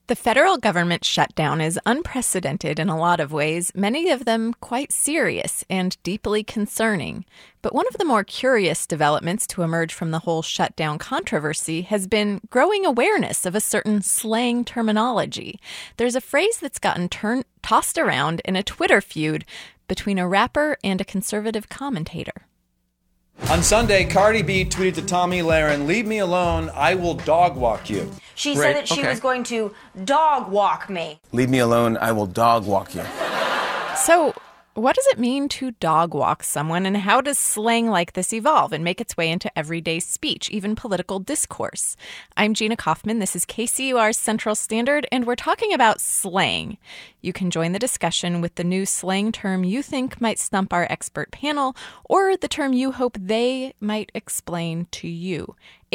The federal government shutdown is unprecedented in a lot of ways, many of them quite serious and deeply concerning. But one of the more curious developments to emerge from the whole shutdown controversy has been growing awareness of a certain slang terminology. There's a phrase that's gotten tossed around in a Twitter feud between a rapper and a conservative commentator. On Sunday, Cardi B tweeted to Tomi Lahren, "Leave me alone, I will dog walk you." She said that she was going to dog walk me. Leave me alone, I will dog walk you. So, what does it mean to dog walk someone, and how does slang like this evolve and make its way into everyday speech, even political discourse? I'm Gina Kaufman. This is KCUR's Central Standard, and we're talking about slang. You can join the discussion with the new slang term you think might stump our expert panel, or the term you hope they might explain to you.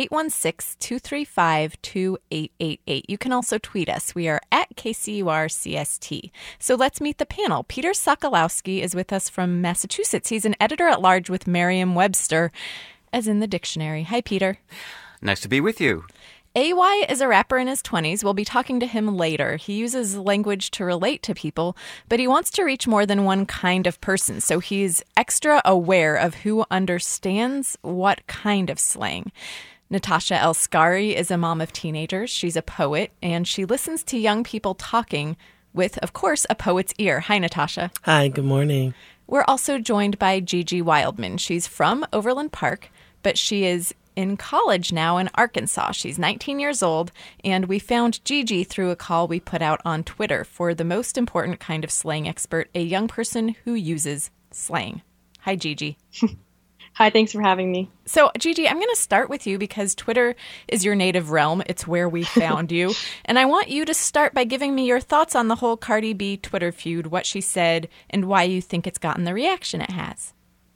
816-235-2888. You can also tweet us. We are at KCUR-CST. So let's meet the panel. Peter Sokolowski is with us from Massachusetts. He's an editor-at-large with Merriam-Webster, as in the dictionary. Hi, Peter. Nice to be with you. AY is a rapper in his 20s. We'll be talking to him later. He uses language to relate to people, but he wants to reach more than one kind of person, so he's extra aware of who understands what kind of slang. Natasha El-Skary is a mom of teenagers. She's a poet, and she listens to young people talking with, of course, a poet's ear. Hi, Natasha. Hi, good morning. We're also joined by Gigi Wildman. She's from Overland Park, but she is in college now in Arkansas. She's 19 years old, and we found Gigi through a call we put out on Twitter for the most important kind of slang expert, a young person who uses slang. Hi, Gigi. Hi, thanks for having me. So, Gigi, I'm going to start with you because Twitter is your native realm. It's where we found you. And I want you to start by giving me your thoughts on the whole Cardi B Twitter feud, what she said, and why you think it's gotten the reaction it has.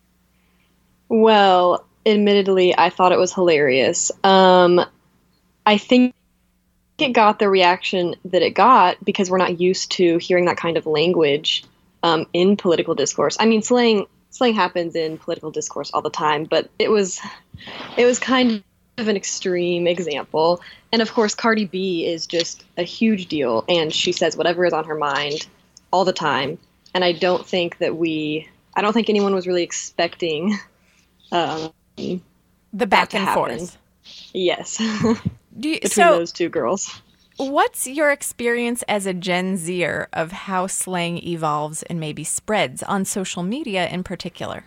Well, admittedly, I thought it was hilarious. I think it got the reaction that it got because we're not used to hearing that kind of language in political discourse. I mean, slang happens in political discourse all the time, but it was kind of an extreme example. And of course, Cardi B is just a huge deal, and she says whatever is on her mind all the time. And I don't think anyone was really expecting the back and forth. Yes. Between those two girls. What's your experience as a Gen Zer of how slang evolves and maybe spreads on social media in particular?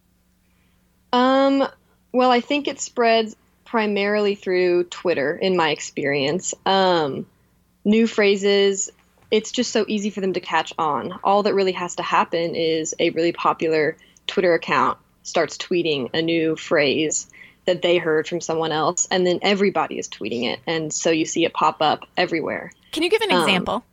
Well, I think it spreads primarily through Twitter, in my experience. New phrases, it's just so easy for them to catch on. All that really has to happen is a really popular Twitter account starts tweeting a new phrase that they heard from someone else, and then everybody is tweeting it, and so you see it pop up everywhere. Can you give an example?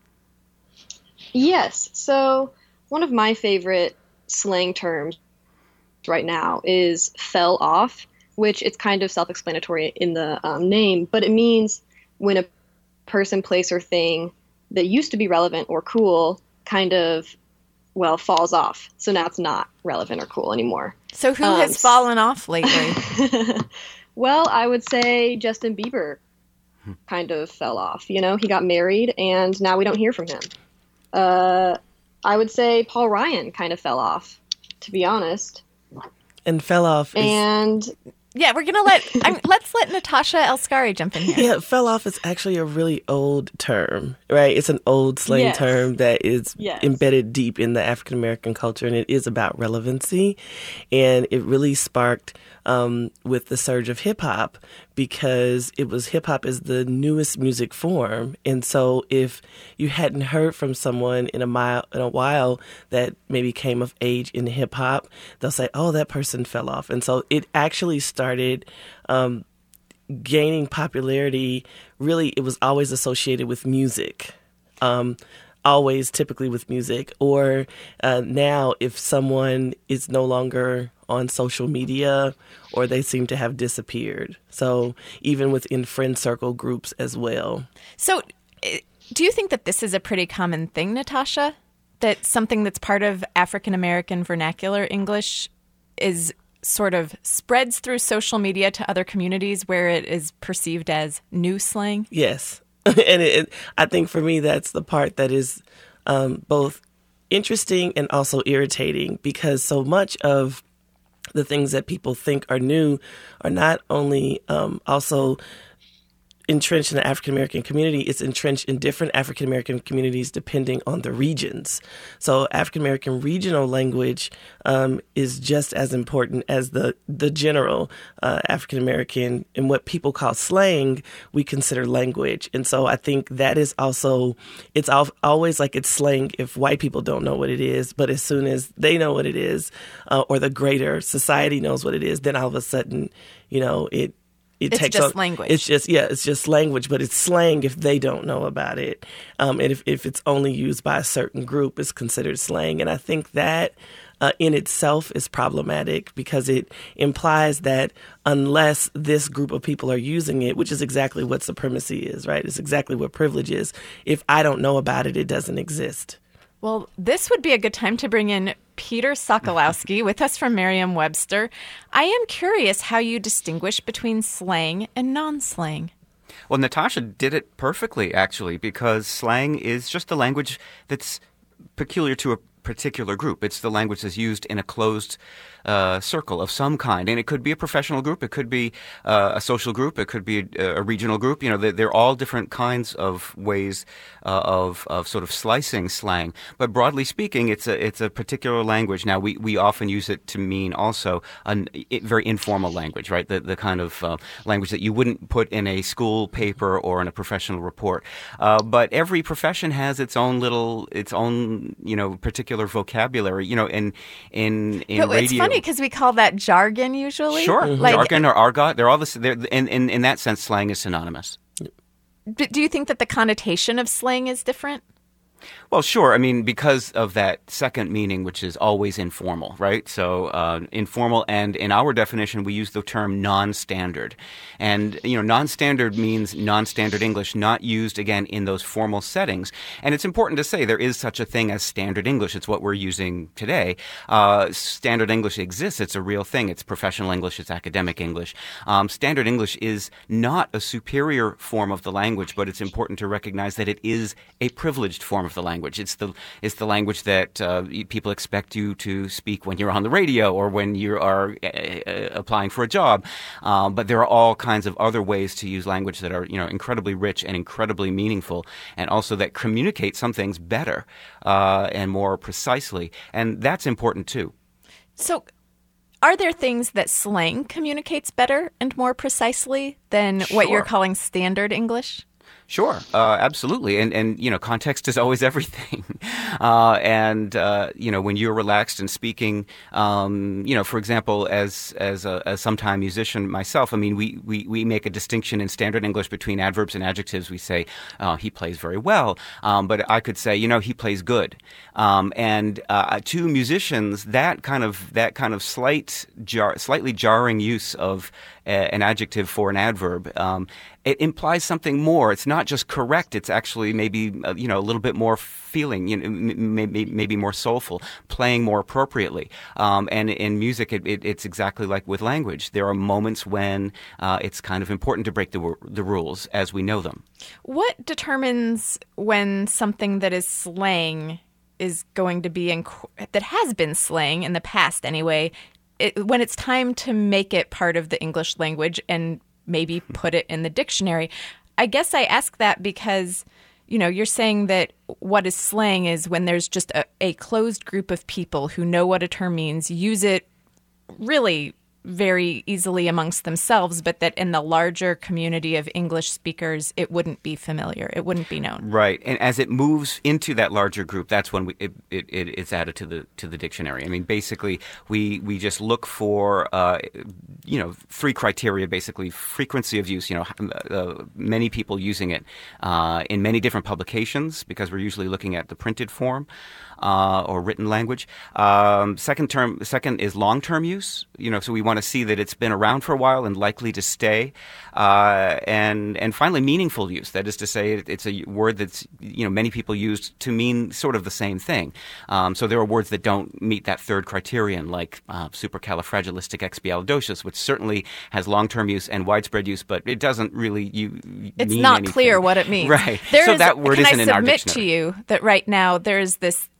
Yes. So one of my favorite slang terms right now is fell off, which it's kind of self-explanatory in the name, but it means when a person, place, or thing that used to be relevant or cool kind of, falls off. So now it's not relevant or cool anymore. So who has fallen off lately? Well, I would say Justin Bieber kind of fell off. You know, he got married and now we don't hear from him. I would say Paul Ryan kind of fell off, to be honest. And fell off Yeah, we're going to let's let Natasha El-Skary jump in here. Yeah, fell off is actually a really old term, right? It's an old slang term that is embedded deep in the African-American culture, and it is about relevancy. And it really sparked with the surge of hip-hop because hip-hop is the newest music form. And so if you hadn't heard from someone in a while that maybe came of age in hip-hop, they'll say, oh, that person fell off. And so it actually started gaining popularity. Really, it was always associated with music. Always typically with music, or now if someone is no longer on social media or they seem to have disappeared. So even within friend circle groups as well. So do you think that this is a pretty common thing, Natasha? That something that's part of African American vernacular English is sort of spreads through social media to other communities where it is perceived as new slang? Yes. And I think for me, that's the part that is both interesting and also irritating, because so much of the things that people think are new are not only also entrenched in the African American community, it's entrenched in different African American communities depending on the regions. So African American regional language is just as important as the general African American, and what people call slang, we consider language. And so I think that is also, it's always like it's slang if white people don't know what it is, but as soon as they know what it is, or the greater society knows what it is, then all of a sudden, it's just language. It's just language, but it's slang if they don't know about it. And if it's only used by a certain group, it's considered slang. And I think that in itself is problematic, because it implies that unless this group of people are using it, which is exactly what supremacy is, right? It's exactly what privilege is. If I don't know about it, it doesn't exist. Well, this would be a good time to bring in Peter Sokolowski with us from Merriam-Webster. I am curious how you distinguish between slang and non-slang. Well, Natasha did it perfectly, actually, because slang is just a language that's peculiar to a particular group. It's the language that's used in a closed circle of some kind. And it could be a professional group. It could be a social group. It could be a regional group. They're all different kinds of ways of sort of slicing slang. But broadly speaking, it's a particular language. Now, we often use it to mean also a very informal language, right? The kind of language that you wouldn't put in a school paper or in a professional report. But every profession has its own particular vocabulary, in but radio. It's funny because we call that jargon usually. Sure. Jargon or argot, they're all in that sense, slang is synonymous. Do you think that the connotation of slang is different? Well, sure. I mean, because of that second meaning, which is always informal, right? So informal, and in our definition, we use the term non-standard. And, non-standard means non-standard English, not used, again, in those formal settings. And it's important to say there is such a thing as standard English. It's what we're using today. Standard English exists. It's a real thing. It's professional English. It's academic English. Standard English is not a superior form of the language, but it's important to recognize that it is a privileged form of the language. It's the language that people expect you to speak when you're on the radio or when you are applying for a job. But there are all kinds of other ways to use language that are incredibly rich and incredibly meaningful, and also that communicate some things better and more precisely. And that's important too. So, are there things that slang communicates better and more precisely than what you're calling standard English? Sure, absolutely, and context is always everything, and when you're relaxed and speaking, for example, as a sometime musician myself, I mean, we make a distinction in standard English between adverbs and adjectives. We say he plays very well, but I could say he plays good, and to musicians that kind of slightly jarring use of an adjective for an adverb. It implies something more. It's not just correct. It's actually maybe a little bit more feeling, maybe more soulful, playing more appropriately. And in music, it's exactly like with language. There are moments when it's kind of important to break the rules as we know them. What determines when something that is slang is going to be that has been slang in the past anyway? When it's time to make it part of the English language and maybe put it in the dictionary? I guess I ask that because, you're saying that what is slang is when there's just a closed group of people who know what a term means, use it really very easily amongst themselves, but that in the larger community of English speakers, it wouldn't be familiar. It wouldn't be known. Right. And as it moves into that larger group, that's when it's added to the dictionary. I mean, basically, we just look for, three criteria, basically frequency of use, many people using it in many different publications because we're usually looking at the printed form. or written language. Second is long-term use. So we want to see that it's been around for a while and likely to stay. And finally, meaningful use. That is to say, it's a word that's many people use to mean sort of the same thing. So there are words that don't meet that third criterion, like supercalifragilisticexpialidocious, which certainly has long-term use and widespread use, but it doesn't really it's mean not anything. Clear what it means. Right. So that word isn't in our dictionary. Can I submit to you that right now there's this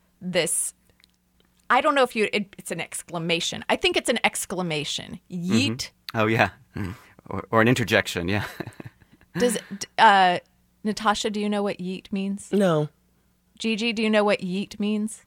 I don't know if it's an exclamation. I think it's an exclamation. Yeet. Mm-hmm. Oh, yeah. Or an interjection, yeah. Does Natasha, do you know what yeet means? No. Gigi, do you know what yeet means?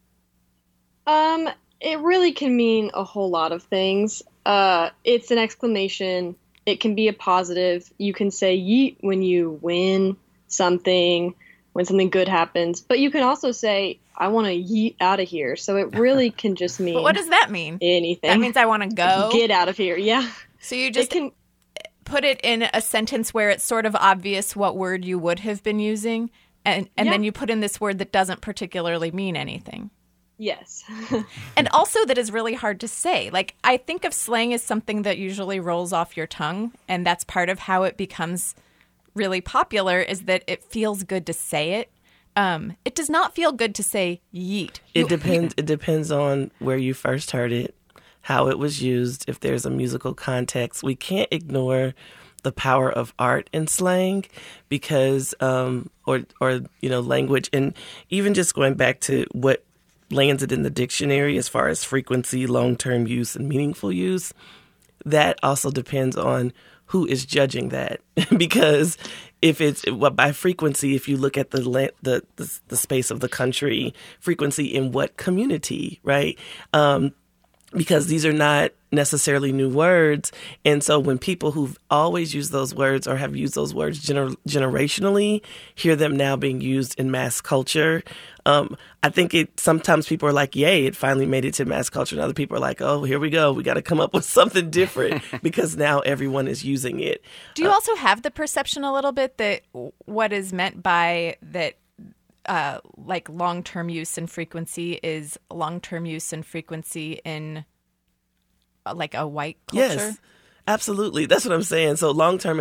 It really can mean a whole lot of things. It's an exclamation. It can be a positive. You can say yeet when you win something, when something good happens. But you can also say, I want to yeet out of here. So it really can just mean... But what does that mean? Anything. That means I want to go? Get out of here, yeah. So you just put it in a sentence where it's sort of obvious what word you would have been using, and then you put in this word that doesn't particularly mean anything. Yes. And also that is really hard to say. Like, I think of slang as something that usually rolls off your tongue, and that's part of how it becomes really popular, is that it feels good to say it. It does not feel good to say yeet. It depends on where you first heard it, how it was used, if there's a musical context. We can't ignore the power of art in slang because or language, and even just going back to what lands it in the dictionary as far as frequency, long-term use, and meaningful use, that also depends on who is judging that. Because if it's by frequency, if you look at the space of the country, frequency in what community, right? Because these are not necessarily new words. And so when people who've always used those words or have used those words generationally hear them now being used in mass culture, I think sometimes people are like, yay, it finally made it to mass culture. And other people are like, oh, here we go. We got to come up with something different because now everyone is using it. Do you also have the perception a little bit that what is meant by that, like long-term use and frequency is long-term use and frequency in like a white culture? Yes, absolutely. That's what I'm saying. So long-term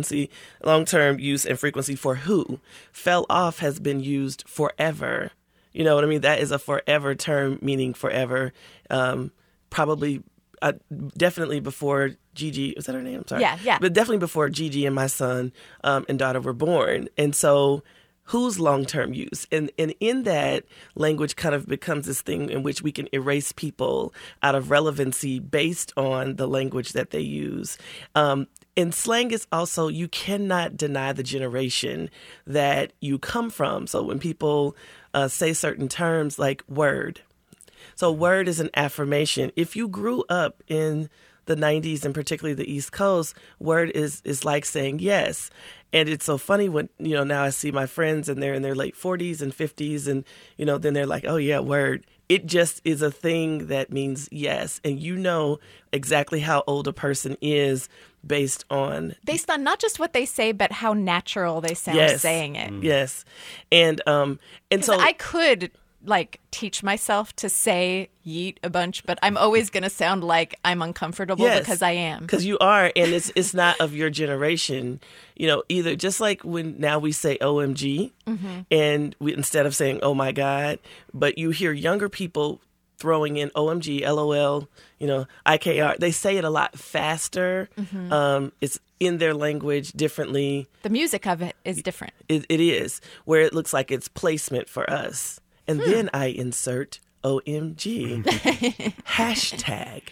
use and frequency for who fell off has been used forever. You know what I mean? That is a forever term, meaning forever. Probably, definitely before Gigi, is that her name? I'm sorry. Yeah. But definitely before Gigi and my son and daughter were born. And so who's long-term use? And in that, language kind of becomes this thing in which we can erase people out of relevancy based on the language that they use. And slang is also, you cannot deny the generation that you come from. So when people say certain terms like word. So word is an affirmation. If you grew up in the 90s and particularly the East Coast, word is like saying yes. And it's so funny when, now I see my friends and they're in their late 40s and 50s and, then they're like, oh yeah, word. It just is a thing that means yes. And you know exactly how old a person is based on not just what they say, but how natural they sound saying it. Yes. And so I could teach myself to say yeet a bunch, but I'm always going to sound like I'm uncomfortable because I am. Because you are, and it's not of your generation, either. Just like when now we say OMG, and we instead of saying oh my God, but you hear younger people throwing in OMG, LOL, IKR. They say it a lot faster. It's in their language differently. The music of it is different. It is, where it looks like it's placement for us. And then I insert OMG, hashtag,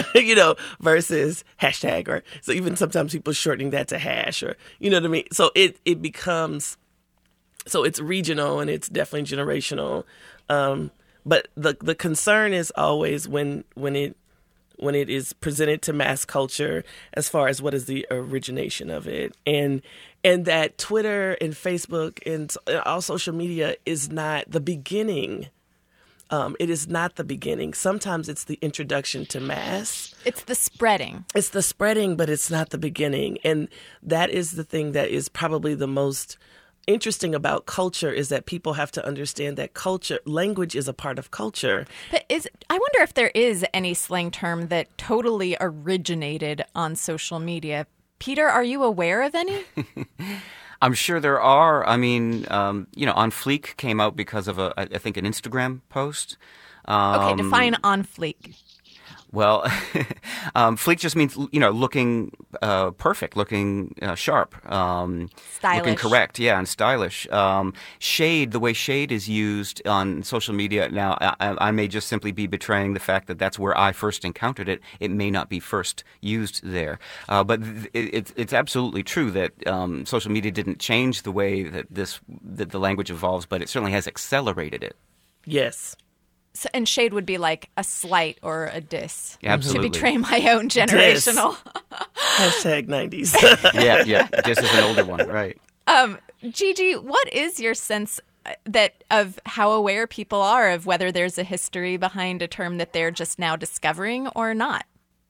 versus hashtag. Or so even sometimes people shortening that to hash, or, you know what I mean? So it becomes, so it's regional and it's definitely generational. But the concern is always when it is presented to mass culture as far as what is the origination of it. And that Twitter and Facebook and all social media is not the beginning. It is not the beginning. Sometimes it's the introduction to mass. It's the spreading. It's the spreading, but it's not the beginning. And that is the thing that is probably the most interesting about culture is that people have to understand that language is a part of culture. But I wonder if there is any slang term that totally originated on social media. Peter, are you aware of any? I'm sure there are. I mean, On Fleek came out because of I think an Instagram post. Okay, define On Fleek. Well, Fleek just means, looking perfect, looking sharp. Stylish. Looking correct, and stylish. Shade, the way shade is used on social media now, I may just simply be betraying the fact that that's where I first encountered it. It may not be first used there. But it's absolutely true that social media didn't change the way that the language evolves, but it certainly has accelerated it. Yes. So, and shade would be like a slight or a diss. Absolutely. To betray my own generational. Hashtag 90s. Yeah. Diss is an older one, right. Gigi, what is your sense of how aware people are of whether there's a history behind a term that they're just now discovering or not?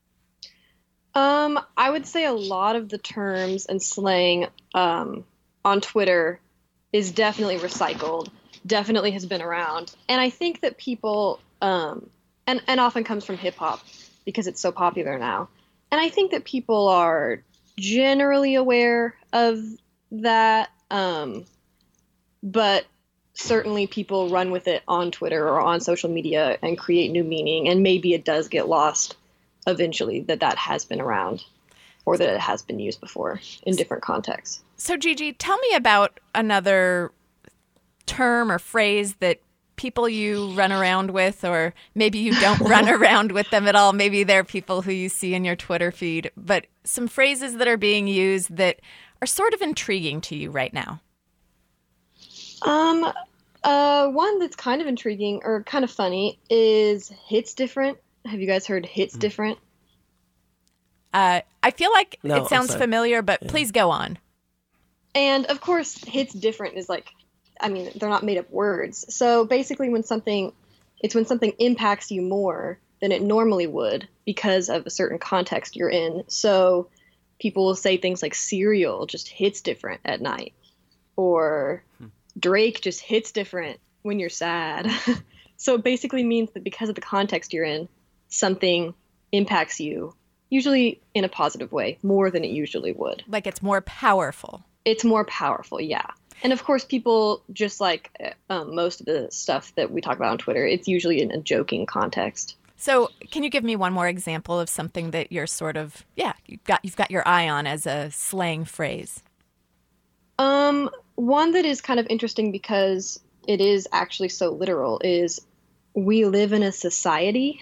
I would say a lot of the terms and slang on Twitter is definitely recycled. Definitely has been around. And I think that people, and often comes from hip hop because it's so popular now. And I think that people are generally aware of that. But certainly people run with it on Twitter or on social media and create new meaning. And maybe it does get lost eventually that has been around or that it has been used before in different contexts. So Gigi, tell me about another term or phrase that people you run around with, or maybe you don't run around with them at all. Maybe they're people who you see in your Twitter feed, but some phrases that are being used that are sort of intriguing to you right now. One that's kind of intriguing or kind of funny is hits different. Have you guys heard hits different? I feel like it sounds familiar, but please go on. And of course, hits different is they're not made up words. So basically when something impacts you more than it normally would because of a certain context you're in. So people will say things like cereal just hits different at night, or Drake just hits different when you're sad. So it basically means that because of the context you're in, something impacts you, usually in a positive way, more than it usually would. Like it's more powerful. It's more powerful, yeah. And of course, people, just like most of the stuff that we talk about on Twitter, it's usually in a joking context. So can you give me one more example of something that you're sort of, you've got your eye on as a slang phrase? One that is kind of interesting because it is actually so literal is we live in a society.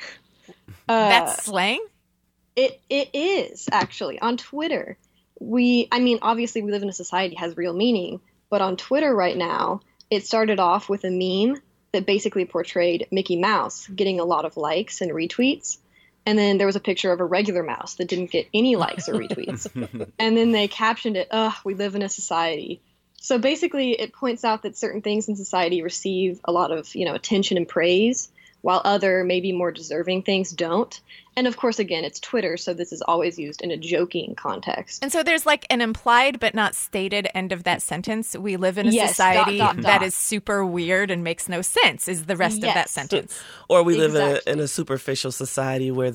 That's slang? It is, actually, on Twitter. Obviously we live in a society has real meaning. But on Twitter right now, it started off with a meme that basically portrayed Mickey Mouse getting a lot of likes and retweets. And then there was a picture of a regular mouse that didn't get any likes or retweets. And then they captioned it, we live in a society. So basically it points out that certain things in society receive a lot of, attention and praise, while other maybe more deserving things don't. And of course, again, it's Twitter, so this is always used in a joking context. And so there's like an implied but not stated end of that sentence. We live in a society that is super weird and makes no sense is the rest of that sentence. Or we live in a superficial society where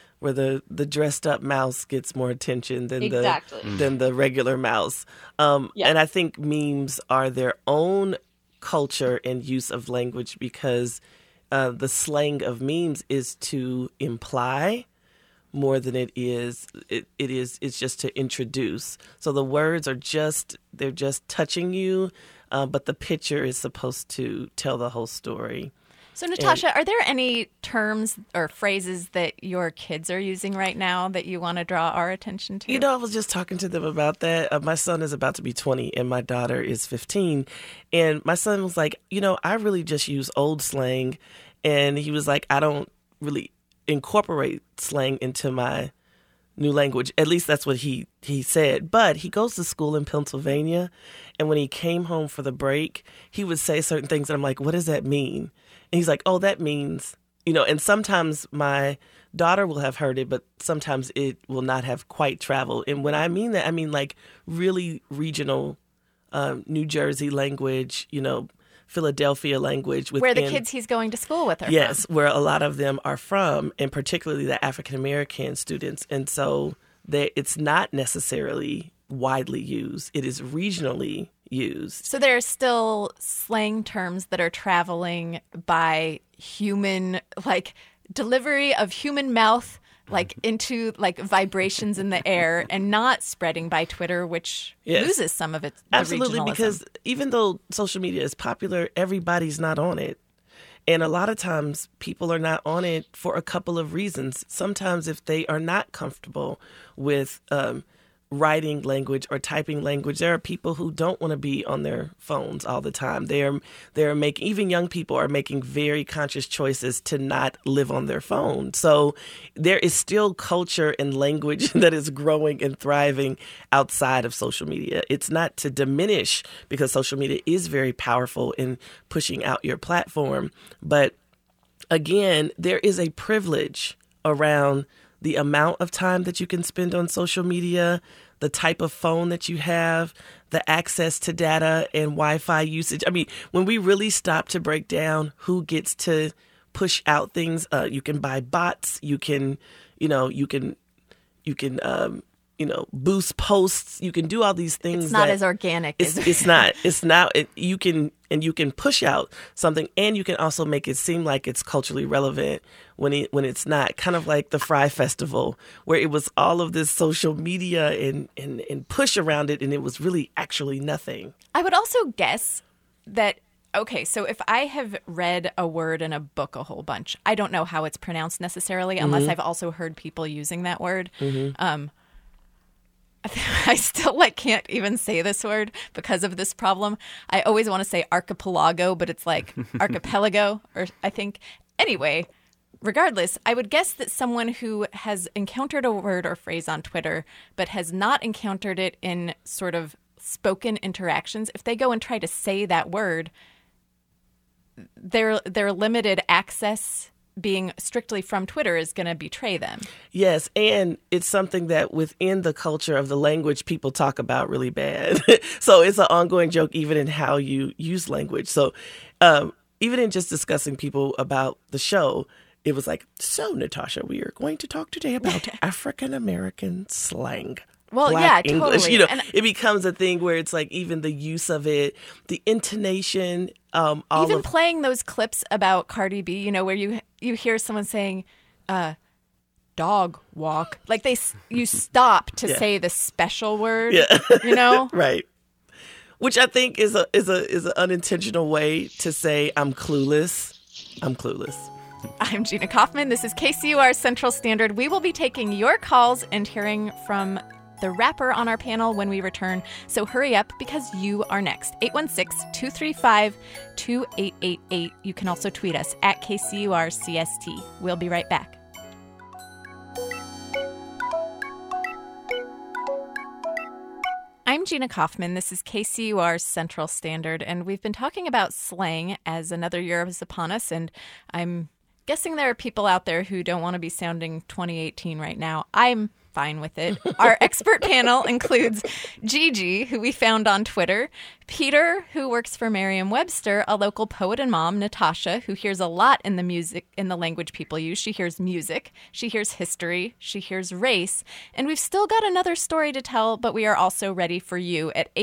the dressed up mouse gets more attention than the regular mouse. And I think memes are their own culture and use of language because the slang of memes is to imply more than it's just to introduce. So the words they're just touching you, but the picture is supposed to tell the whole story. So Natasha, are there any terms or phrases that your kids are using right now that you want to draw our attention to? I was just talking to them about that. My son is about to be 20 and my daughter is 15. And my son was like, I really just use old slang. And he was like, I don't really incorporate slang into my new language. At least that's what he said. But he goes to school in Pennsylvania. And when he came home for the break, he would say certain things. And I'm like, what does that mean? And he's like, oh, that means, and sometimes my daughter will have heard it, but sometimes it will not have quite traveled. And when I mean that, I mean like really regional New Jersey language, Philadelphia language. Where the kids he's going to school with are yes, from. Where a lot of them are from, and particularly the African-American students. And so it's not necessarily widely used. It is regionally used. So there are still slang terms that are traveling by human, like delivery of human mouth, like into like vibrations in the air, and not spreading by Twitter, which loses some of its absolutely regionalism. Because even though social media is popular, everybody's not on it. And a lot of times people are not on it for a couple of reasons. Sometimes if they are not comfortable with writing language or typing language, there are people who don't want to be on their phones all the time. They're making, even young people are making very conscious choices to not live on their phone. So there is still culture and language that is growing and thriving outside of social media. It's not to diminish, because social media is very powerful in pushing out your platform. But again, there is a privilege around the amount of time that you can spend on social media, the type of phone that you have, the access to data and Wi-Fi usage. I mean, when we really stop to break down who gets to push out things, you can buy bots, you can boost posts, you can do all these things. It's not as organic. It's not. You can push out something, and you can also make it seem like it's culturally relevant when it's not. Kind of like the Fry Festival, where it was all of this social media and push around it, and it was really actually nothing. I would also guess that, okay, so if I have read a word in a book a whole bunch, I don't know how it's pronounced necessarily, unless I've also heard people using that word. I still can't even say this word because of this problem. I always want to say archipelago, but it's like archipelago, or I think. Anyway, regardless, I would guess that someone who has encountered a word or phrase on Twitter but has not encountered it in sort of spoken interactions, if they go and try to say that word, their limited access being strictly from Twitter is going to betray them. Yes, and it's something that within the culture of the language people talk about really bad. So it's an ongoing joke even in how you use language. So even in just discussing people about the show, it was like, so Natasha, we are going to talk today about African-American slang. Well, Black yeah, English. totally. It becomes a thing where it's like even the use of it, the intonation, playing those clips about Cardi B, where you hear someone saying, "dog walk," like you stop to say the special word, right? Which I think is an unintentional way to say I'm clueless. I'm clueless. I'm Gina Kaufman. This is KCUR Central Standard. We will be taking your calls and hearing from the rapper on our panel when we return. So hurry up, because you are next. 816-235-2888. You can also tweet us at KCURCST. We'll be right back. I'm Gina Kaufman. This is KCUR Central Standard, and we've been talking about slang as another year is upon us, and I'm guessing there are people out there who don't want to be sounding 2018 right now. I'm fine with it. Our expert panel includes Gigi, who we found on Twitter, Peter, who works for Merriam-Webster, a local poet and mom, Natasha, who hears a lot in the language people use. She hears music, she hears history, she hears race, and we've still got another story to tell, but we are also ready for you at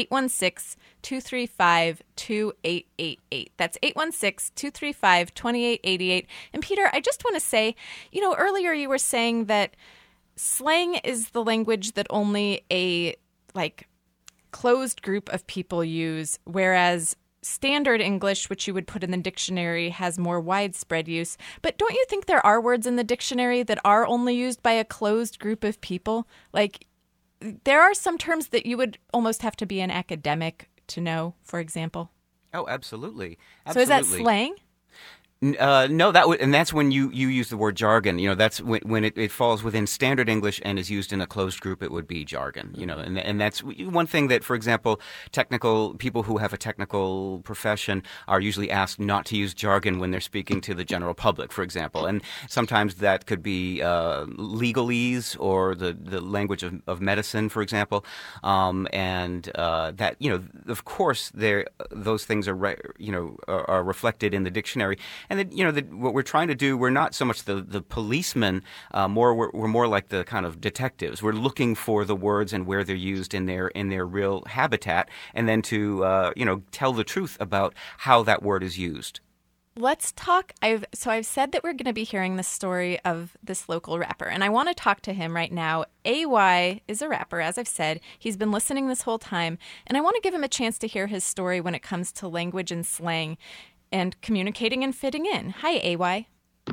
816-235-2888. That's 816-235-2888. And Peter, I just want to say, earlier you were saying that slang is the language that only a closed group of people use, whereas standard English, which you would put in the dictionary, has more widespread use. But don't you think there are words in the dictionary that are only used by a closed group of people? There are some terms that you would almost have to be an academic to know, for example. Oh, absolutely. So is that slang? No, and that's when you use the word jargon. That's when it falls within standard English and is used in a closed group. It would be jargon. And that's one thing that, for example, technical people who have a technical profession are usually asked not to use jargon when they're speaking to the general public, for example. And sometimes that could be legalese or the language of medicine, for example. And that of course, those things are reflected in the dictionary. And then, what we're trying to do, we're not so much the policemen, we're more like the kind of detectives. We're looking for the words and where they're used in their real habitat, and then to tell the truth about how that word is used. Let's talk. I've said that we're going to be hearing the story of this local rapper, and I want to talk to him right now. AY is a rapper, as I've said. He's been listening this whole time, and I want to give him a chance to hear his story when it comes to language and slang and communicating and fitting in. Hi, AY.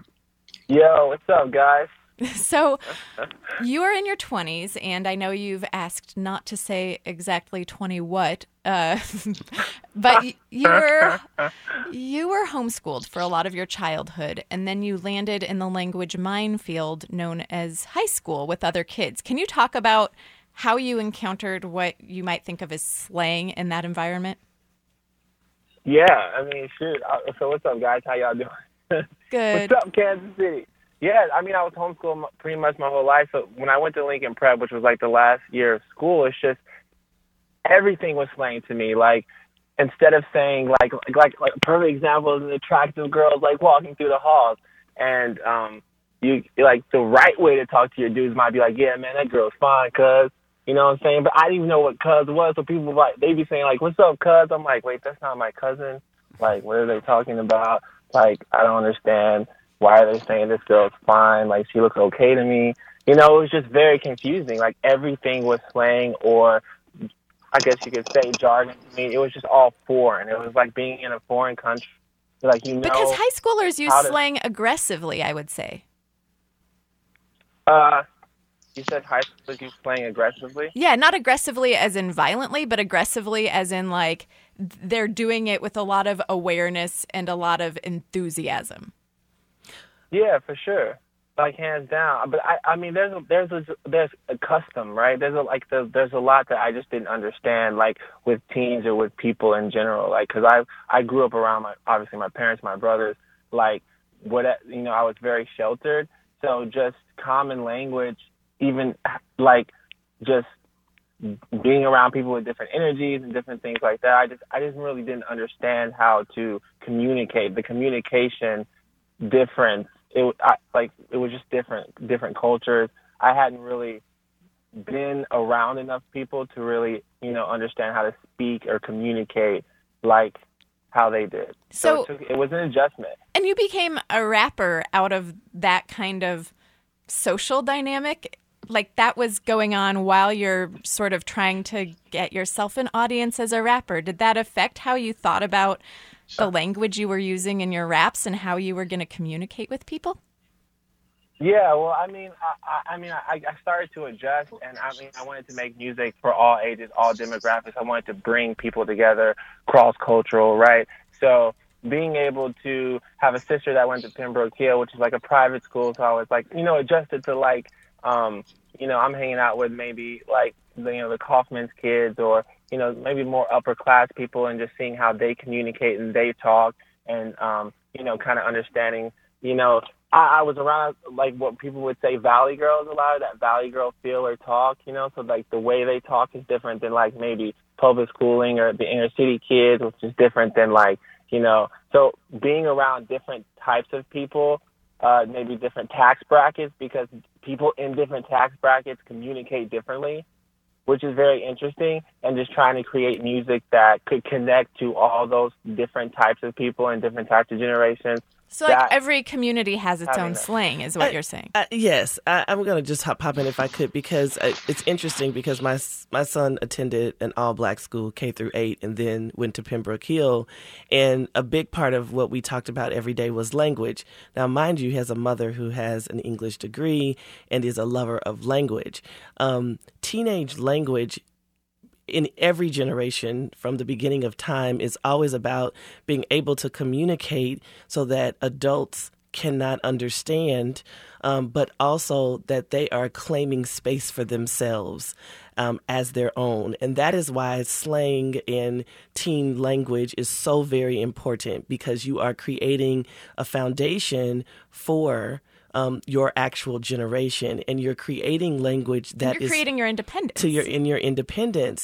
Yo, what's up, guys? So you are in your 20s, and I know you've asked not to say exactly 20 what, but you were homeschooled for a lot of your childhood, and then you landed in the language minefield known as high school with other kids. Can you talk about how you encountered what you might think of as slang in that environment? Yeah, I mean, shoot. So what's up, guys? How y'all doing? Good. What's up, Kansas City? Yeah, I mean, I was homeschooled pretty much my whole life. So when I went to Lincoln Prep, which was like the last year of school, it's just everything was slang to me. Like, instead of saying like a perfect example is an attractive girls like walking through the halls, and you like the right way to talk to your dudes might be like, yeah, man, that girl's fine, cuz. You know what I'm saying? But I didn't even know what cuz was, so people they be saying like, what's up, cuz? I'm like, wait, that's not my cousin. Like, what are they talking about? Like, I don't understand. Why are they saying this girl's fine? Like, she looks okay to me. It was just very confusing. Like, everything was slang, or I guess you could say jargon to me. It was just all foreign. It was like being in a foreign country. Like, because high schoolers use slang aggressively, I would say. You said high schoolers use slang aggressively? Yeah, not aggressively as in violently, but aggressively as in like they're doing it with a lot of awareness and a lot of enthusiasm. Yeah, for sure. Like, hands down. But I mean, there's a custom, right? There's a lot that I just didn't understand, like with teens or with people in general. Like, because I grew up around obviously my parents, my brothers. Like, I was very sheltered. So just common language, even like just being around people with different energies and different things like that. I just really didn't understand how to communicate. The communication difference. It was just different cultures. I hadn't really been around enough people to really, understand how to speak or communicate like how they did. So it was an adjustment. And you became a rapper out of that kind of social dynamic? Like, that was going on while you're sort of trying to get yourself an audience as a rapper. Did that affect how you thought about the language you were using in your raps and how you were going to communicate with people? Yeah, well, I mean, I started to adjust, and I wanted to make music for all ages, all demographics. I wanted to bring people together, cross-cultural, right? So being able to have a sister that went to Pembroke Hill, which is like a private school, so I was like, adjusted to like, I'm hanging out with maybe like, the Kaufman's kids, or, maybe more upper class people, and just seeing how they communicate and they talk, and, kind of understanding, I was around like what people would say valley girls, a lot of that valley girl feel or talk, so like the way they talk is different than like maybe public schooling or the inner city kids, which is different than like, so being around different types of people, maybe different tax brackets, because people in different tax brackets communicate differently, which is very interesting, and just trying to create music that could connect to all those different types of people and different types of generations. So like every community has its own slang, is what you're saying. Yes. I'm going to just pop in if I could, because it's interesting, because my son attended an all-black school, K through 8, and then went to Pembroke Hill. And a big part of what we talked about every day was language. Now, mind you, he has a mother who has an English degree and is a lover of language. Teenage language in every generation from the beginning of time is always about being able to communicate so that adults cannot understand, but also that they are claiming space for themselves as their own. And that is why slang and teen language is so very important, because you are creating a foundation for your actual generation, and you're creating language that you're creating your independence. In your independence.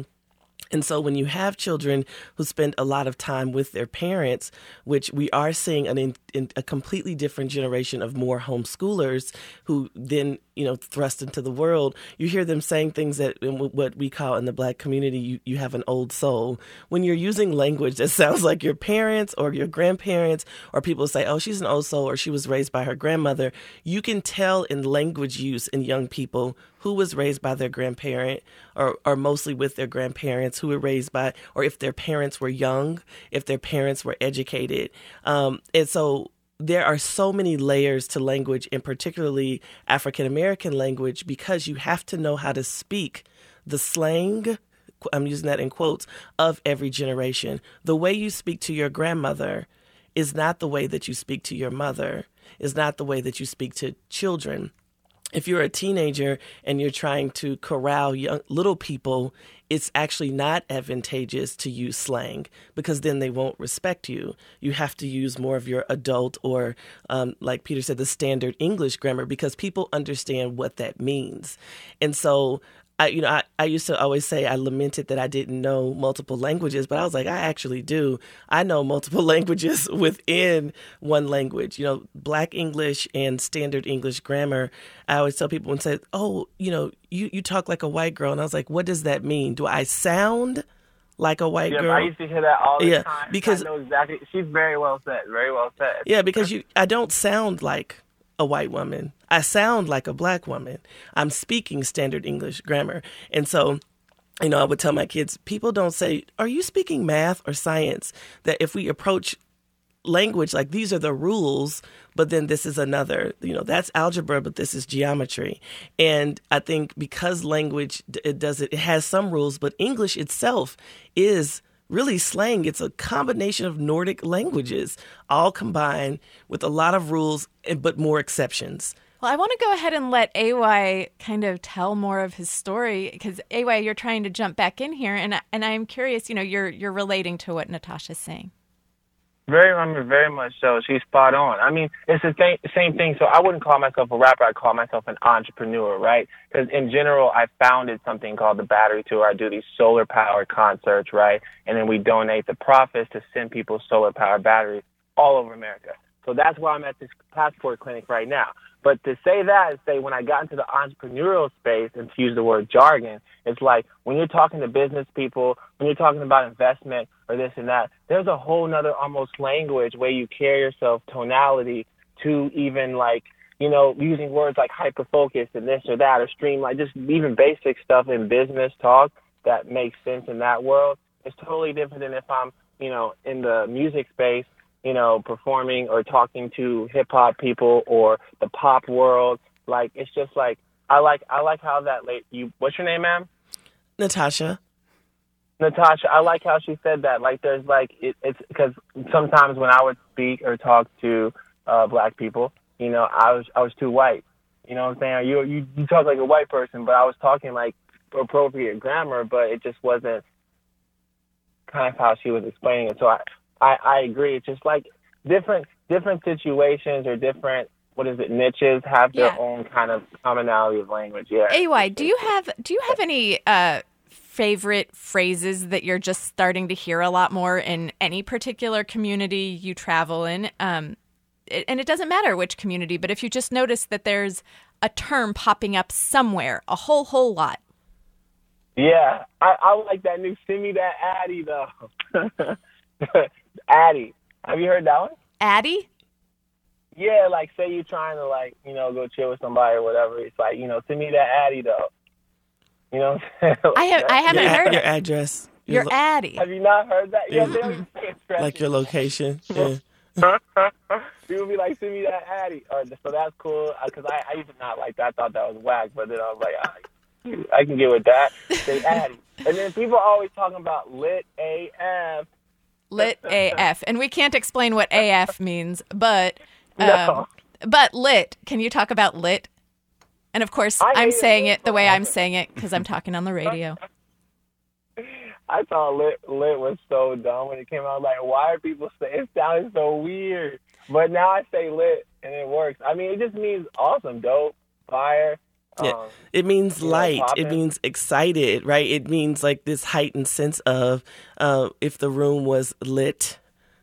And so when you have children who spend a lot of time with their parents, which we are seeing a completely different generation of more homeschoolers who then, thrust into the world, you hear them saying things that in what we call in the Black community, you have an old soul. When you're using language that sounds like your parents or your grandparents, or people say, oh, she's an old soul, or she was raised by her grandmother, you can tell in language use in young people who was raised by their grandparent or mostly with their grandparents, who were raised by, or if their parents were young, if their parents were educated. And so there are so many layers to language, and particularly African-American language, because you have to know how to speak the slang, I'm using that in quotes, of every generation. The way you speak to your grandmother is not the way that you speak to your mother, is not the way that you speak to children. If you're a teenager and you're trying to corral little people, it's actually not advantageous to use slang, because then they won't respect you. You have to use more of your adult or, like Peter said, the standard English grammar, because people understand what that means. And so I used to always say I lamented that I didn't know multiple languages, but I was like, I actually do. I know multiple languages within one language. Black English and standard English grammar. I always tell people and say, oh, you talk like a white girl. And I was like, what does that mean? Do I sound like a white girl? I used to hear that all the time. Because I know exactly. She's very well said. Very well said. Yeah, because I don't sound like a white woman. I sound like a Black woman. I'm speaking standard English grammar. And so, I would tell my kids, people don't say, are you speaking math or science? That if we approach language like these are the rules, but then this is another, that's algebra, but this is geometry. And I think because language, it has some rules, but English itself is really slang. It's a combination of Nordic languages, all combined with a lot of rules, but more exceptions. Well, I want to go ahead and let AY kind of tell more of his story, because AY, you're trying to jump back in here, and I'm curious. You're relating to what Natasha's saying. Very much so. She's spot on. I mean, it's the same thing. So I wouldn't call myself a rapper. I'd call myself an entrepreneur, right? Because in general, I founded something called the Battery Tour. I do these solar-powered concerts, right? And then we donate the profits to send people solar-powered batteries all over America. So that's why I'm at this passport clinic right now. But to say that, when I got into the entrepreneurial space, and to use the word jargon, it's like when you're talking to business people, when you're talking about investment or this and that, there's a whole nother almost language where you carry yourself, tonality, to even using words like hyper-focus and this or that, or streamline, just even basic stuff in business talk that makes sense in that world. It's totally different than if I'm, in the music space, performing or talking to hip hop people or the pop world. Like, it's just like, I like how that what's your name, ma'am? Natasha, I like how she said that. Like, there's it's because sometimes when I would speak or talk to Black people, I was too white. You know what I'm saying? You talk like a white person, but I was talking like appropriate grammar, but it just wasn't kind of how she was explaining it. So I agree. It's just like different situations or different, niches have their own kind of commonality of language. Yeah. AY, do you have any favorite phrases that you're just starting to hear a lot more in any particular community you travel in? And it doesn't matter which community, but if you just notice that there's a term popping up somewhere, a whole lot. Yeah, I like that new "Send Me That Addy" though. Addy. Have you heard that one? Addy? Yeah, like say you're trying to go chill with somebody or whatever. It's like, send me that Addy though. You know what I'm saying? I haven't heard your it. Address. Your Addy. Have you not heard that? Yeah, they always like your location. Yeah. People be like, send me that Addy. So that's cool, because I used to not like that. I thought that was whack, but then I was like, cute. I can get with that. Say Addie. And then people are always talking about lit AF. Lit AF. And we can't explain what AF means, but No. but lit. Can you talk about lit? And of course, I'm saying it the way I'm saying it because I'm talking on the radio. I thought lit was so dumb when it came out. Like, why are people saying it? Sounded so weird. But now I say lit and it works. I mean, it just means awesome, dope, fire. Yeah. It means light. It means excited, right? It means like this heightened sense of if the room was lit,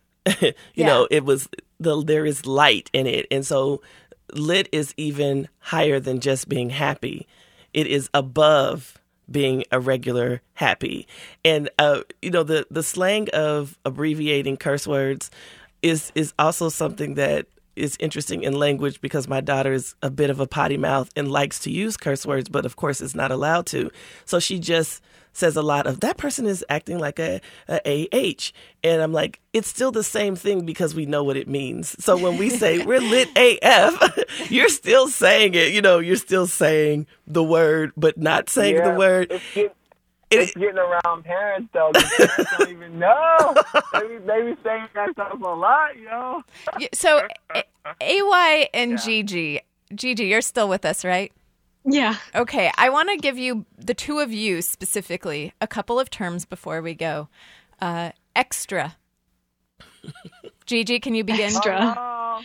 you know, it was there is light in it. And so lit is even higher than just being happy. It is above being a regular happy. And, you know, the slang of abbreviating curse words is also something that is interesting in language because my daughter is a bit of a potty mouth and likes to use curse words, but of course is not allowed to. So she just says a lot of, that person is acting like a AH. And I'm like, it's still the same thing because we know what it means. So when we say we're lit AF, you're still saying it, you know, you're still saying the word, but not saying the word. It's getting around parents, though. The parents don't even know. They be saying that stuff a lot, yo. So, AY and Gigi, you're still with us, right? Yeah. Okay, I want to give you, the two of you specifically, a couple of terms before we go. Extra. Gigi, can you begin? Extra.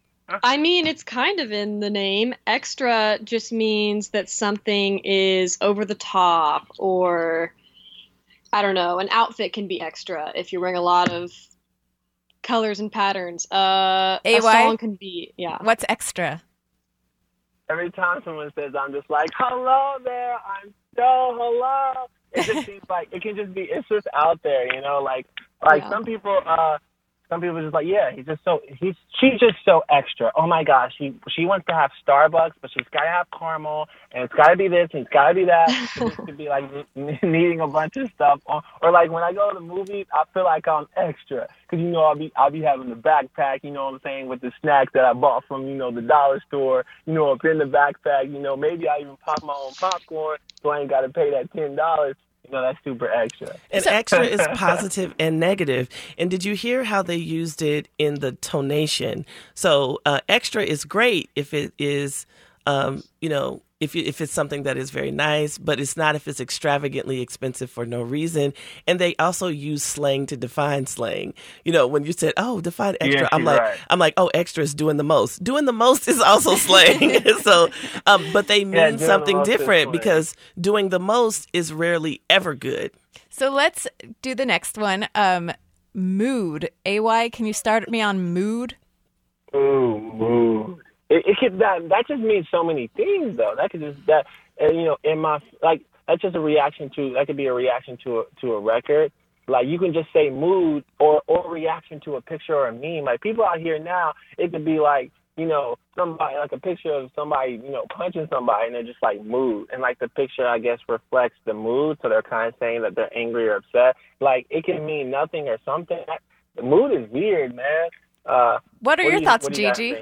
I mean, it's kind of in the name. Extra just means that something is over the top, or I don't know, an outfit can be extra if you're wearing a lot of colors and patterns. A song can be, What's extra? Every time someone says, I'm just like, hello there, I'm so hello. It just seems like it can just be, it's just out there, you know, like some people just like, yeah, she's just so extra. Oh my gosh, she wants to have Starbucks, but she's got to have caramel, and it's got to be this, and it's got to be that. It could be like needing a bunch of stuff. Or like when I go to the movies, I feel like I'm extra because you know I'll be having the backpack, you know what I'm saying, with the snacks that I bought from, you know, the dollar store, you know, up in the backpack. You know, maybe I even pop my own popcorn, so I ain't got to pay that $10. You know, that's super extra. And extra is positive and negative. And did you hear how they used it in the tonation? So extra is great if it is, you know, if it's something that is very nice, but it's not if it's extravagantly expensive for no reason. And they also use slang to define slang. You know, when you said, "Oh, define extra," yeah, I'm like, "Oh, extra is doing the most." Doing the most is also slang. So, but they mean something different because doing the most is rarely ever good. So let's do the next one. Mood. AY, can you start me on mood? Ooh, mood. It could that just means so many things though. That could just you know, in my like that's just a reaction to that could be a reaction to a record. Like you can just say mood or reaction to a picture or a meme. Like people out here now, it could be like, you know, somebody like a picture of somebody, you know, punching somebody and they're just like mood. And like the picture I guess reflects the mood, so they're kind of saying that they're angry or upset. Like it can mean nothing or something. The mood is weird, man. What are your thoughts, Gigi?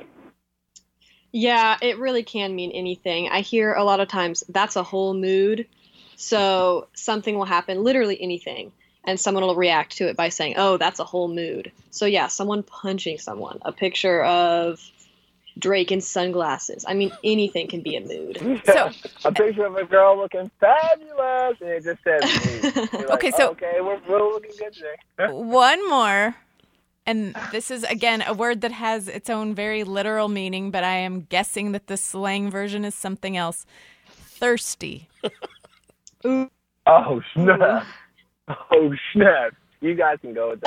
Yeah, it really can mean anything. I hear a lot of times that's a whole mood. So something will happen, literally anything, and someone will react to it by saying, oh, that's a whole mood. So yeah, someone punching someone, a picture of Drake in sunglasses. I mean, anything can be a mood. So a picture of a girl looking fabulous, and it just says mood. Like, okay, so okay, we're looking good today. One more. And this is, again, a word that has its own very literal meaning, but I am guessing that the slang version is something else. Thirsty. Oh, snap. Oh, snap. You guys can go with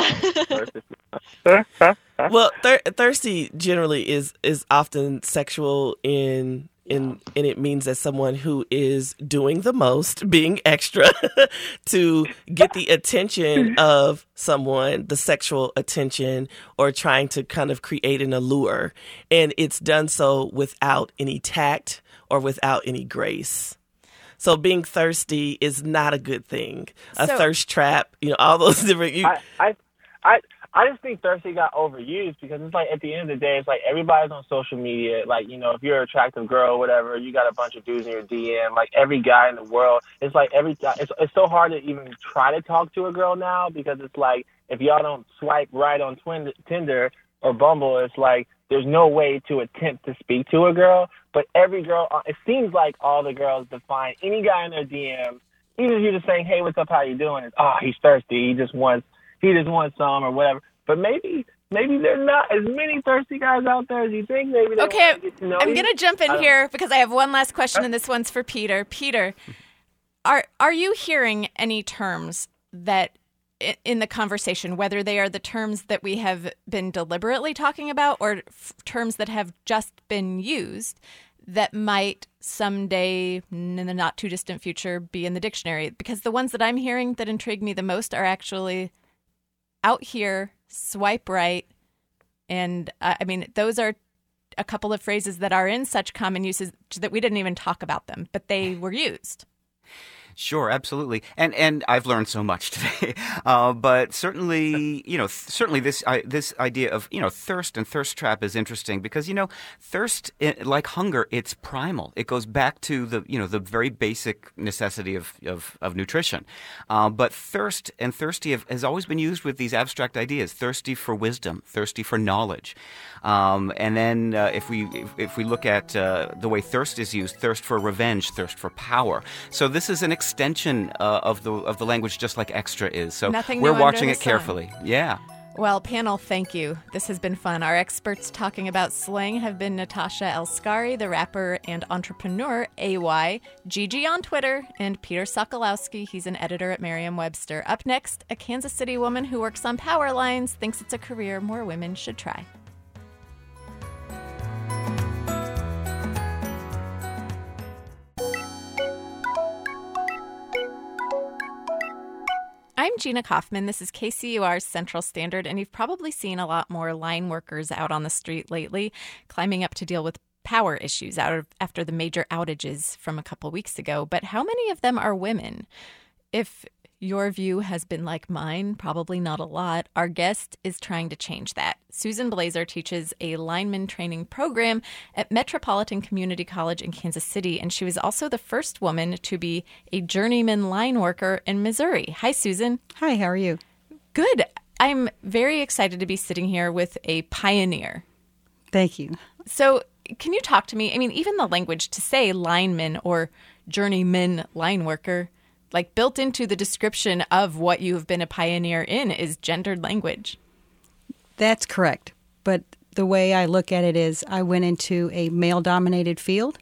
that. Well, thirsty generally is often sexual and it means that someone who is doing the most, being extra, to get the attention of someone, the sexual attention, or trying to kind of create an allure. And it's done so without any tact or without any grace. So being thirsty is not a good thing. A thirst trap, you know, all those different... I just think thirsty got overused because it's like at the end of the day, it's like everybody's on social media. Like, you know, if you're an attractive girl or whatever, you got a bunch of dudes in your DM. Like every guy in the world, it's like every guy. It's so hard to even try to talk to a girl now because it's like if y'all don't swipe right on Tinder or Bumble, it's like there's no way to attempt to speak to a girl. But every girl, it seems like all the girls define any guy in their DM, even if you're just saying, "Hey, what's up? How you doing?" It's, "Oh, he's thirsty. He just wants some," or whatever. But maybe there's not as many thirsty guys out there as you think. Maybe they okay, want to get to know I'm you. going to jump in here because I have one last question, and this one's for Peter. Peter, are you hearing any terms that in the conversation, whether they are the terms that we have been deliberately talking about or terms that have just been used that might someday in the not too distant future be in the dictionary? Because the ones that I'm hearing that intrigue me the most are actually out here, swipe right. And I mean, those are a couple of phrases that are in such common uses that we didn't even talk about them, but they were used. Sure, absolutely, and I've learned so much today. But certainly, certainly this idea of thirst and thirst trap is interesting because thirst, like hunger, it's primal. It goes back to the very basic necessity of nutrition. But thirst and thirsty has always been used with these abstract ideas: thirsty for wisdom, thirsty for knowledge. And then if we look at the way thirst is used, thirst for revenge, thirst for power. So this is an extension of the language, just like extra is. So we're watching it carefully. Yeah. Well, panel, thank you. This has been fun. Our experts talking about slang have been Natasha Elskari, the rapper and entrepreneur, AY, Gigi on Twitter, and Peter Sokolowski. He's an editor at Merriam-Webster. Up next, a Kansas City woman who works on power lines thinks it's a career more women should try. I'm Gina Kaufman. This is KCUR's Central Standard, and you've probably seen a lot more line workers out on the street lately, climbing up to deal with power issues after the major outages from a couple weeks ago. But how many of them are women? If your view has been like mine, probably not a lot. Our guest is trying to change that. Susan Blazer teaches a lineman training program at Metropolitan Community College in Kansas City, and she was also the first woman to be a journeyman line worker in Missouri. Hi, Susan. Hi, how are you? Good. I'm very excited to be sitting here with a pioneer. Thank you. So can you talk to me? I mean, even the language to say lineman or journeyman line worker, like built into the description of what you have been a pioneer in, is gendered language. That's correct. But the way I look at it is I went into a male-dominated field.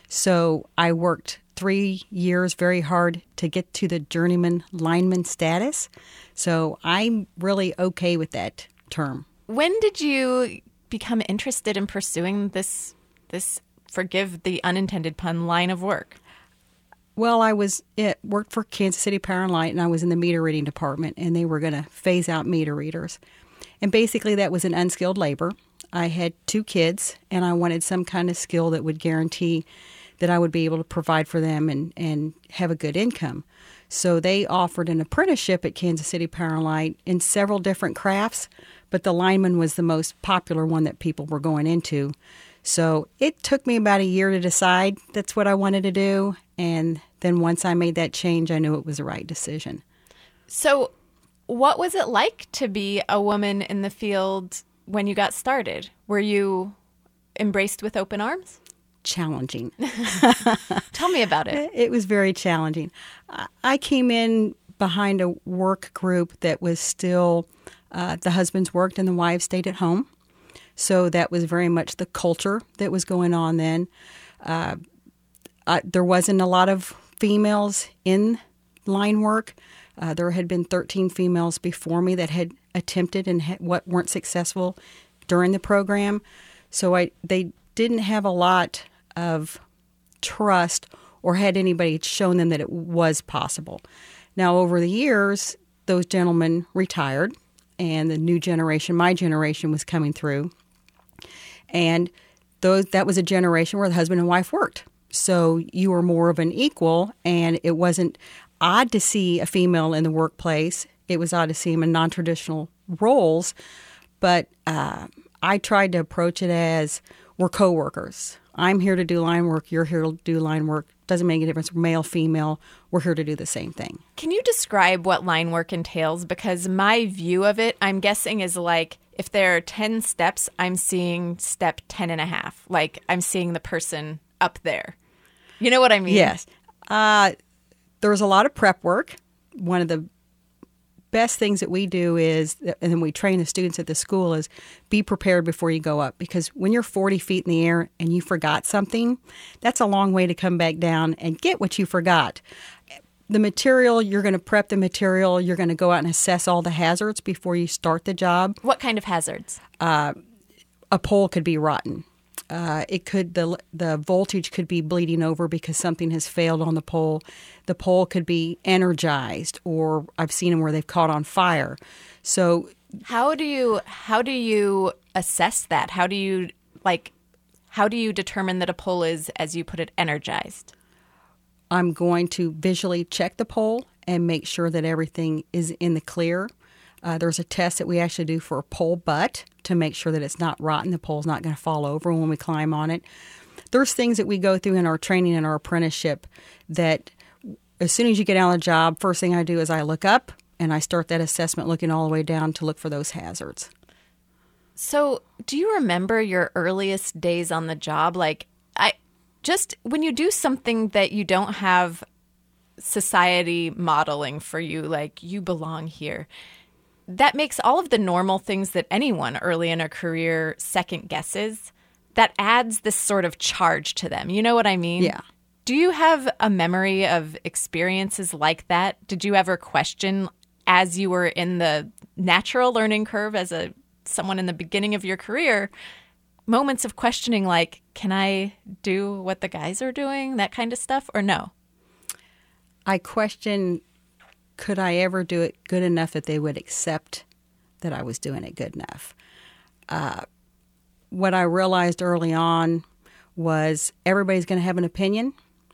So I worked 3 years very hard to get to the journeyman lineman status. So I'm really okay with that term. When did you become interested in pursuing this, forgive the unintended pun, line of work? Well, I worked for Kansas City Power and Light, and I was in the meter reading department, and they were going to phase out meter readers. And basically that was an unskilled labor. I had 2 kids, and I wanted some kind of skill that would guarantee that I would be able to provide for them and have a good income. So they offered an apprenticeship at Kansas City Power and Light in several different crafts, but the lineman was the most popular one that people were going into. So it took me about a year to decide that's what I wanted to do. And then once I made that change, I knew it was the right decision. So what was it like to be a woman in the field when you got started? Were you embraced with open arms? Challenging. Tell me about it. It was very challenging. I came in behind a work group that was still, the husbands worked and the wives stayed at home. So that was very much the culture that was going on then. There wasn't a lot of females in line work. There had been 13 females before me that had attempted and weren't successful during the program. So they didn't have a lot of trust or had anybody shown them that it was possible. Now, over the years, those gentlemen retired, and the new generation, my generation, was coming through. And that was a generation where the husband and wife worked. So you were more of an equal, and it wasn't odd to see a female in the workplace. It was odd to see them in non-traditional roles, but I tried to approach it as we're coworkers. I'm here to do line work. You're here to do line work. Doesn't make a difference. Male, female, we're here to do the same thing. Can you describe what line work entails? Because my view of it, I'm guessing, is like if there are 10 steps, I'm seeing step 10 and a half. Like I'm seeing the person up there. You know what I mean? Yes. There's a lot of prep work. One of the best things that we do is, and then we train the students at the school, is be prepared before you go up. Because when you're 40 feet in the air and you forgot something, that's a long way to come back down and get what you forgot. The material, you're going to prep the material. You're going to go out and assess all the hazards before you start the job. What kind of hazards? A pole could be rotten. It could the voltage could be bleeding over because something has failed on the pole. The pole could be energized, or I've seen them where they've caught on fire. So how do you assess that? How do you determine that a pole is, as you put it, energized? I'm going to visually check the pole and make sure that everything is in the clear. There's a test that we actually do for a pole butt to make sure that it's not rotten. The pole's not going to fall over when we climb on it. There's things that we go through in our training and our apprenticeship that as soon as you get out of the job, first thing I do is I look up and I start that assessment looking all the way down to look for those hazards. So do you remember your earliest days on the job? Like, when you do something that you don't have society modeling for you, like you belong here, that makes all of the normal things that anyone early in a career second guesses, that adds this sort of charge to them. You know what I mean? Yeah. Do you have a memory of experiences like that? Did you ever question, as you were in the natural learning curve as someone in the beginning of your career, moments of questioning like, can I do what the guys are doing, that kind of stuff, or no? I question, could I ever do it good enough that they would accept that I was doing it good enough? What I realized early on was everybody's going to have an opinion.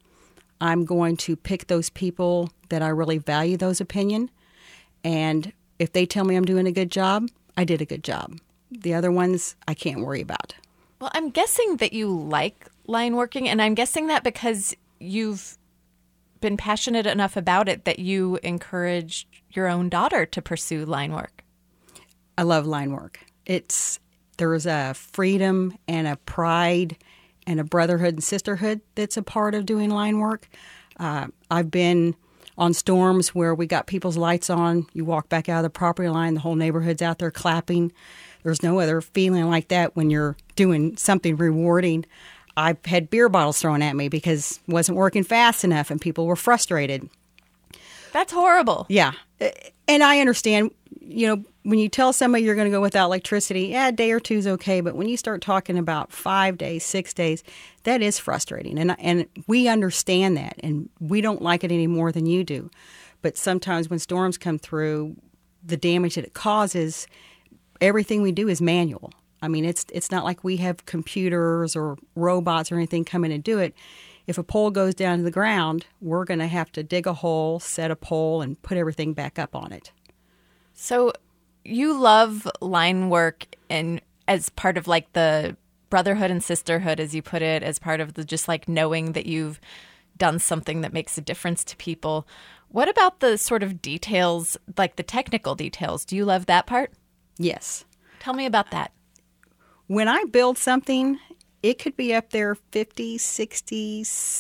I'm going to pick those people that I really value those opinion. And if they tell me I'm doing a good job, I did a good job. The other ones I can't worry about. Well, I'm guessing that you like line working, and I'm guessing that because you've been passionate enough about it that you encouraged your own daughter to pursue line work. I love line work. There's a freedom and a pride and a brotherhood and sisterhood that's a part of doing line work. I've been on storms where we got people's lights on. You walk back out of the property line, the whole neighborhood's out there clapping. There's no other feeling like that when you're doing something rewarding. I've had beer bottles thrown at me because it wasn't working fast enough and people were frustrated. That's horrible. Yeah. And I understand, when you tell somebody you're going to go without electricity, a day or two is okay. But when you start talking about 5 days, 6 days, that is frustrating. And we understand that. And we don't like it any more than you do. But sometimes when storms come through, the damage that it causes, everything we do is manual. I mean, it's not like we have computers or robots or anything come in and do it. If a pole goes down to the ground, we're going to have to dig a hole, set a pole, and put everything back up on it. So you love line work and as part of like the brotherhood and sisterhood, as you put it, as part of the just like knowing that you've done something that makes a difference to people. What about the sort of details, like the technical details? Do you love that part? Yes. Tell me about that. When I build something, it could be up there 50, 60,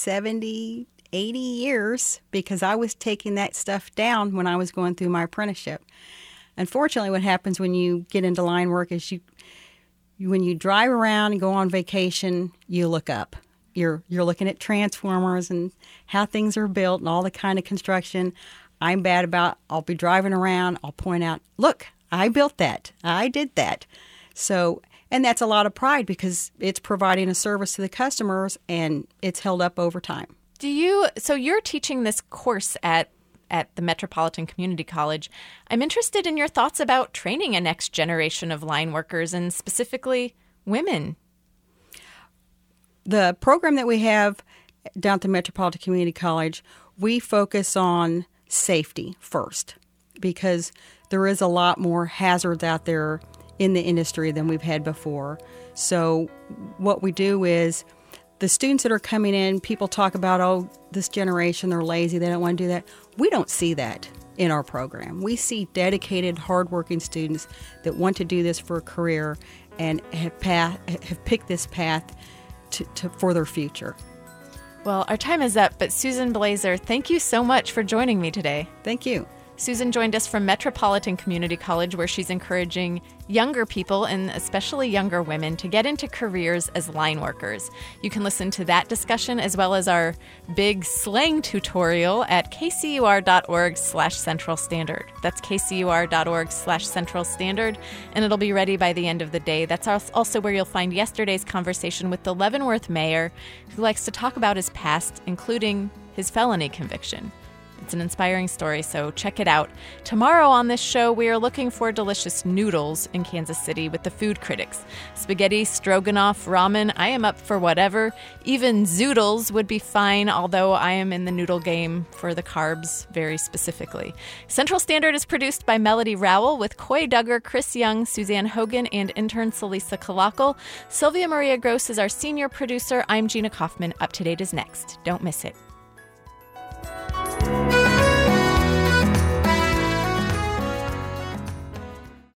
70, 80 years because I was taking that stuff down when I was going through my apprenticeship. Unfortunately, what happens when you get into line work is when you drive around and go on vacation, you look up. You're looking at transformers and how things are built and all the kind of construction. I'm bad about, I'll be driving around, I'll point out, look, I built that. I did that. So, and that's a lot of pride because it's providing a service to the customers and it's held up over time. So you're teaching this course at the Metropolitan Community College. I'm interested in your thoughts about training a next generation of line workers and specifically women. The program that we have down at the Metropolitan Community College, we focus on safety first because there is a lot more hazards out there in the industry than we've had before. So what we do is the students that are coming in, people talk about, oh, this generation, they're lazy, they don't want to do that. We don't see that in our program. We see dedicated, hardworking students that want to do this for a career and have picked this path for their future. Well, our time is up, but Susan Blazer, thank you so much for joining me today. Thank you. Susan joined us from Metropolitan Community College, where she's encouraging younger people, and especially younger women, to get into careers as line workers. You can listen to that discussion as well as our big slang tutorial at kcur.org/Central Standard. That's kcur.org/Central Standard, and it'll be ready by the end of the day. That's also where you'll find yesterday's conversation with the Leavenworth mayor, who likes to talk about his past, including his felony conviction. It's an inspiring story, so check it out. Tomorrow on this show, we are looking for delicious noodles in Kansas City with the food critics. Spaghetti, stroganoff, ramen, I am up for whatever. Even zoodles would be fine, although I am in the noodle game for the carbs very specifically. Central Standard is produced by Melody Rowell with Coy Duggar, Chris Young, Suzanne Hogan, and intern Celisa Kalakal. Sylvia Maria Gross is our senior producer. I'm Gina Kaufman. Up to Date is next. Don't miss it.